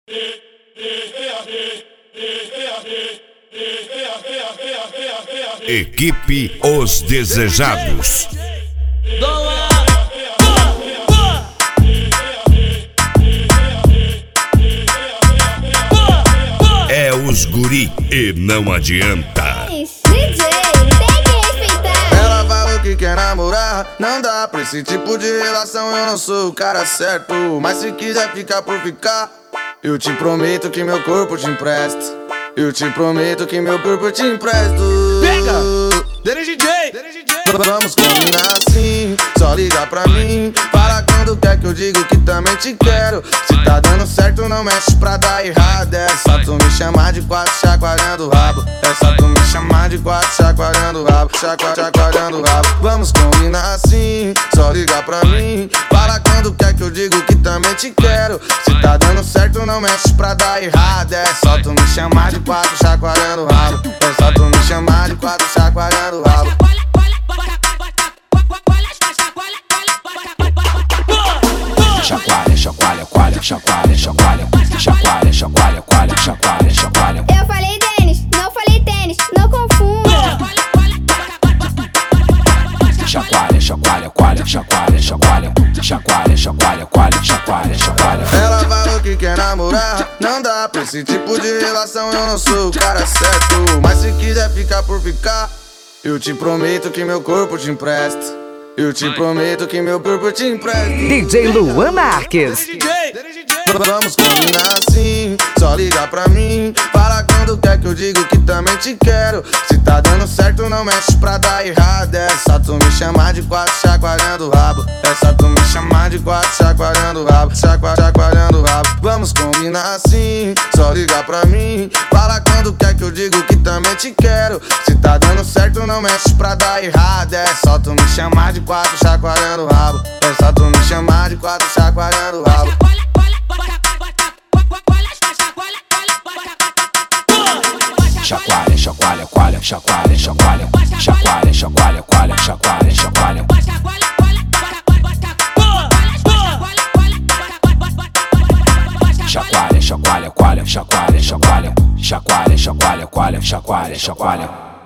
Equipe Os Desejados. É os guri e não adianta. DJ, tem que respeitar. Ela falou que quer namorar, não dá pra esse tipo de relação. Eu não sou o cara certo, mas se quiser ficar por ficar, eu te prometo que meu corpo te empresto. Eu te prometo que meu corpo te empresto. Pega! DJ! Vamos combinar assim, só liga pra mim. Fala quando quer que eu digo que também te quero. Se tá dando certo não mexe pra dar errado. É só tu me chamar de quatro chacoalhando o rabo. É só tu me chamar de quatro chacoalhando o rabo. Chacoalhando o rabo. Vamos combinar assim, só liga pra mim. Fala quando quer que eu digo que também te quero. Se tá dando certo não mexe pra dar errado. É só tu me chamar de quatro chacoalhando o rabo. É só tu me chamar de quatro chacoalhando o rabo. Chacoalha, chacoalha, coalha, chacoalha, chacoalha, chacoalha, chacoalha, coalha, chacoalha, chacoalha. Eu falei tênis, não falei tênis, não confunda. Chacoalha, chacoalha, coalha, chacoalha, chacoalha, chacoalha, chacoalha, coalha, chacoalha, chacoalha. Ela falou que quer namorar, não dá pra esse tipo de relação. Eu não sou o cara certo, mas se quiser ficar por ficar, eu te prometo que meu corpo te empresto. Eu te prometo que meu corpo te empresto. DJ Luan Marques. Vamos combinar assim, só liga pra mim. Fala quando quer que eu digo que também te quero. Se tá dando certo não mexe pra dar errado. É só tu me chamar de quatro chacoalhando o rabo. É só tu me chamar de quatro chacoalhando o rabo. Chacoalhando o rabo. Vamos combinar assim, só liga pra mim. Fala quando quer que eu digo que também te quero. Se tá dando certo não mexe pra dar errado. É só tu me chamar de quatro chacoalhando o rabo. É só tu me chamar de quatro chacoalhando o rabo. Chacoalha, chacoalha, coalha, chacoalha, chacoalha, chacoalha, chacoalha, coalha, chacoalha, chacoalha. Chacoalha, chacoalha, coalha, chacoalha, chacoalha, chacoalha, chacoalha, coalha, chacoalha, chacoalha.